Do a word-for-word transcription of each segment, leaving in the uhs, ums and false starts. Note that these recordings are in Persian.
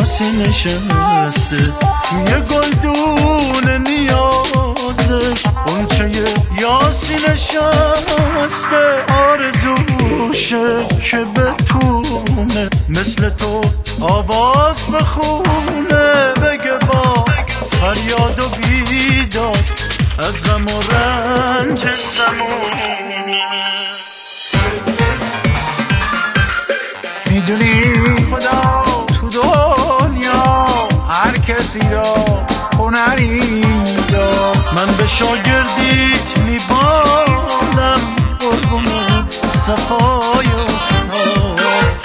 یاسی نشسته یه گلدون نیازش اونچه یاسی نشسته آرزوشه که بتونه مثل تو آواز بخونه بگه با فریاد و بیداد از غم و رنج زمونه میدونی خدا تو دنیا هر کسی را هنری داد من به شاگردیت میبالم قربون صفای استاد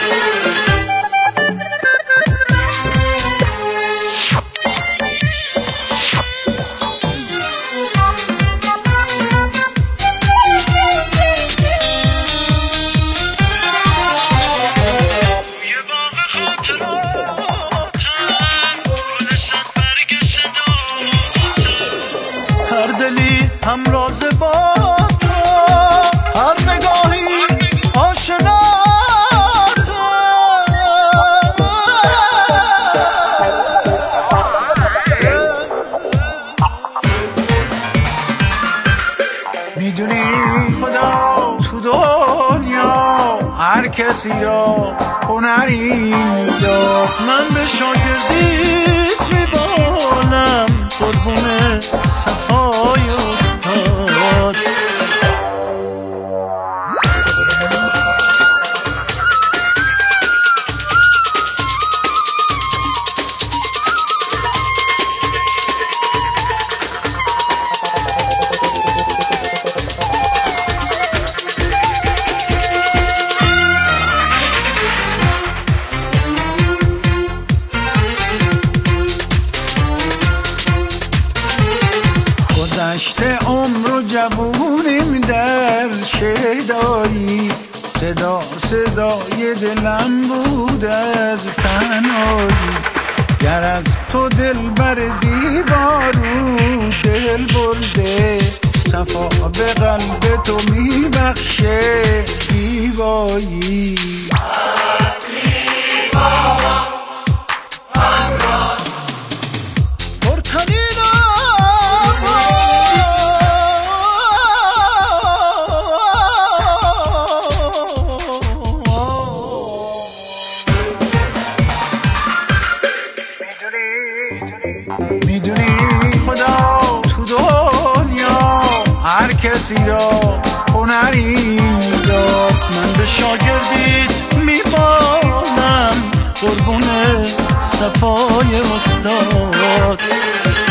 هم راز با تو هر نگاهی آشنا تو میدونی خدا تو دنیا هر کسی را هنری داد من به شاگردیت میبالم قربون صفای استاد گذشته عمر و جوونیم در شیدایی صدا صدای دلم بود از تنهایی گر از تو دل بر زیبا رو دل برده صفا به قلب تو میبخشه زیبایی میدونی خدا تو دنیا هر کسی را هنری داد من به شاگردیت میبالم قربون صفای استاد